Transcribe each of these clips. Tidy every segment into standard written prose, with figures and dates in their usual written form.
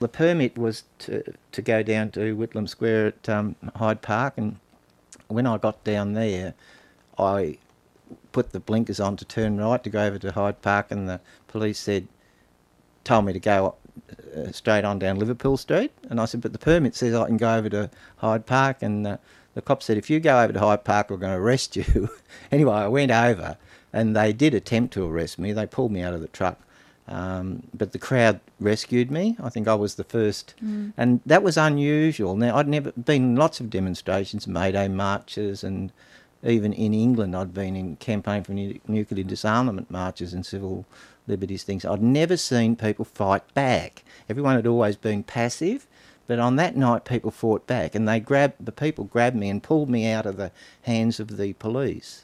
The permit was to go down to Whitlam Square at Hyde Park, and when I got down there, I put the blinkers on to turn right to go over to Hyde Park, and the police told me to go straight on down Liverpool Street, and I said, but the permit says I can go over to Hyde Park, and the cop said, if you go over to Hyde Park, we're going to arrest you. Anyway, I went over, and they did attempt to arrest me. They pulled me out of the truck. But the crowd rescued me. I think I was the first. And that was unusual. Now, I'd never been in lots of demonstrations, May Day marches, and even in England I'd been in campaign for nuclear disarmament marches and civil liberties things. I'd never seen people fight back. Everyone had always been passive, but on that night people fought back, and the people grabbed me and pulled me out of the hands of the police.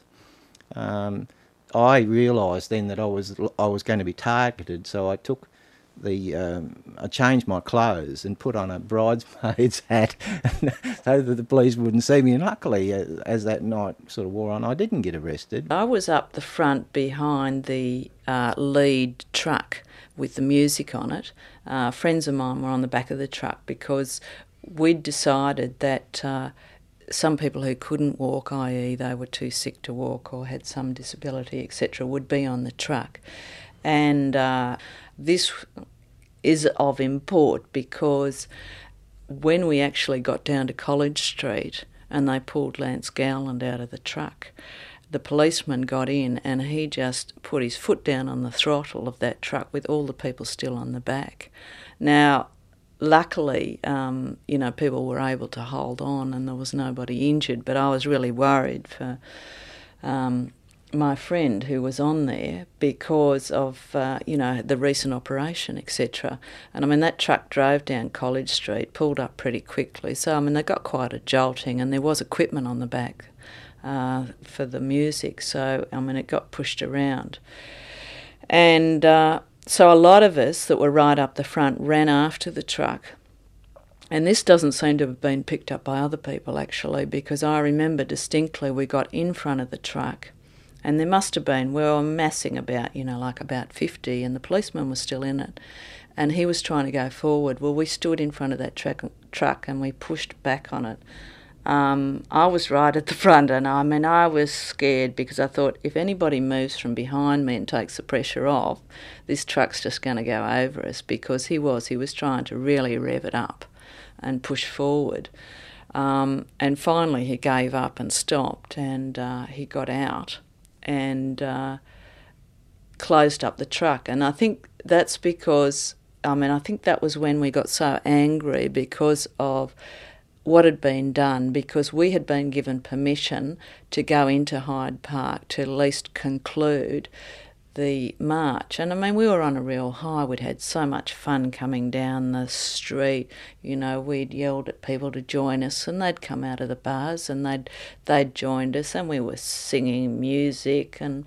I realised then that I was going to be targeted, so I took I changed my clothes and put on a bridesmaid's hat so that the police wouldn't see me. And luckily, as that night sort of wore on, I didn't get arrested. I was up the front behind the lead truck with the music on it. Friends of mine were on the back of the truck because we'd decided that some people who couldn't walk, i.e. they were too sick to walk or had some disability, etc., would be on the truck. And this is of import because when we actually got down to College Street and they pulled Lance Gowland out of the truck, the policeman got in and he just put his foot down on the throttle of that truck with all the people still on the back. Now, luckily, people were able to hold on and there was nobody injured, but I was really worried for my friend who was on there because of, the recent operation, etc. And, that truck drove down College Street, pulled up pretty quickly. So, they got quite a jolting and there was equipment on the back for the music. So, it got pushed around. And so a lot of us that were right up the front ran after the truck. And this doesn't seem to have been picked up by other people, actually, because I remember distinctly we got in front of the truck and there must have been, we were massing about, about 50, and the policeman was still in it. And he was trying to go forward. Well, we stood in front of that truck and we pushed back on it. I was right at the front, and I was scared because I thought if anybody moves from behind me and takes the pressure off, this truck's just going to go over us, because he was trying to really rev it up and push forward. And finally he gave up and stopped, and he got out and closed up the truck. And I think that's because, I think that was when we got so angry because of what had been done, because we had been given permission to go into Hyde Park to at least conclude the march. And we were on a real high. We'd had so much fun coming down the street. We'd yelled at people to join us, and they'd come out of the bars and they'd joined us, and we were singing music and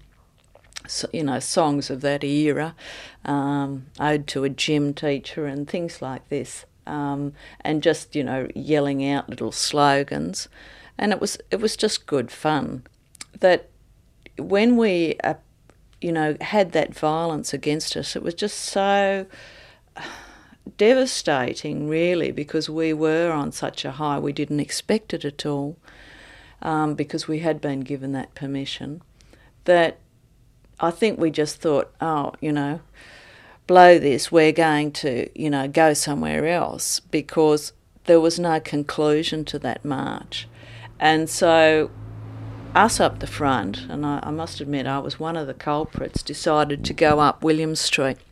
songs of that era, Ode to a Gym Teacher and things like this. And just, yelling out little slogans. And it was just good fun. That when we, had that violence against us, it was just so devastating, really, because we were on such a high. We didn't expect it at all, because we had been given that permission, that I think we just thought, blow this, we're going to, go somewhere else, because there was no conclusion to that march. And so us up the front, and I must admit I was one of the culprits, decided to go up William Street.